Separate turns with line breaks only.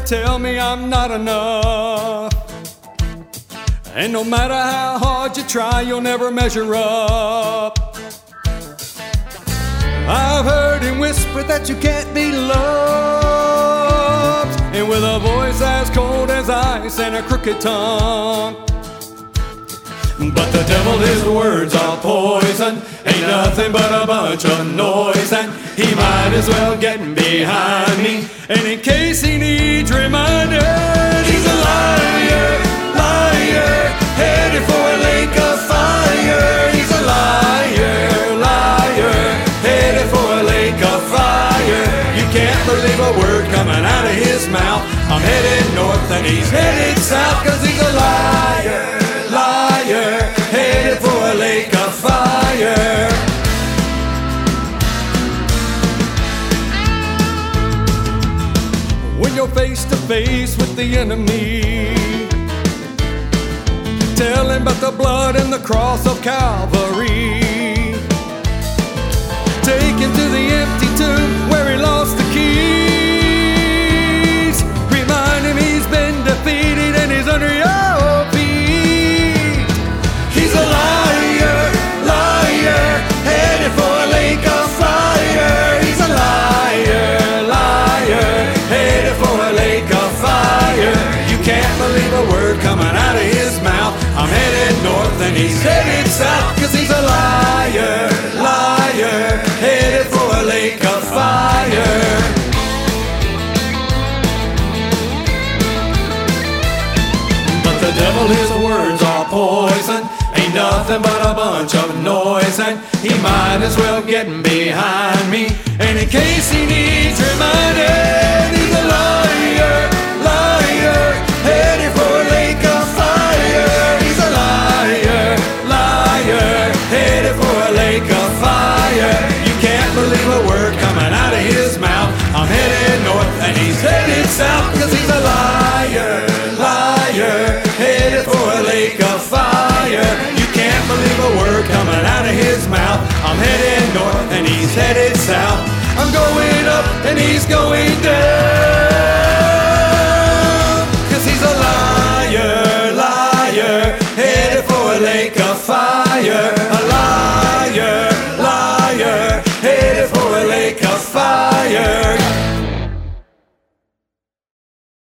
tell me I'm not enough. And no matter how hard you try, you'll never measure up. I've heard him whisper that you can't be loved, and with a voice as cold as ice and a crooked tongue. But the devil, his words are poison, ain't nothing but a bunch of noise, and he might as well get behind me. And in case he needs reminded, he's a liar, liar, headed for a lake of fire. He's a liar, liar, headed for a lake of fire. You can't believe a word coming out of his mouth. I'm headed north and he's headed south, 'cause he's a liar, liar, headed for a lake of fire. When you're face to face with the enemy, tell him about the blood and the cross of Calvary. Take him to the empty tomb where he lost the keys. Remind him he's been defeated and he's under your feet. He's a liar, liar, headed for a lake of fire. He's a liar, liar, headed for a lake of fire. You can't believe a word coming out of his mouth. I'm headed north and he's headed south, 'cause he's a liar, liar, headed for a lake of fire. But the devil, his words are poison, ain't nothing but a bunch of noise, and he might as well get behind me. And in case he needs reminded, he's a liar, liar, headed for a lake of fire. He's a liar, liar, headed for a lake of fire. You can't believe a word coming out of his mouth. I'm headed north and he's headed south, 'cause he's a liar, liar, headed for a lake of fire. You can't believe a word coming out of his mouth. I'm headed north and he's headed south. I'm going up and he's going down.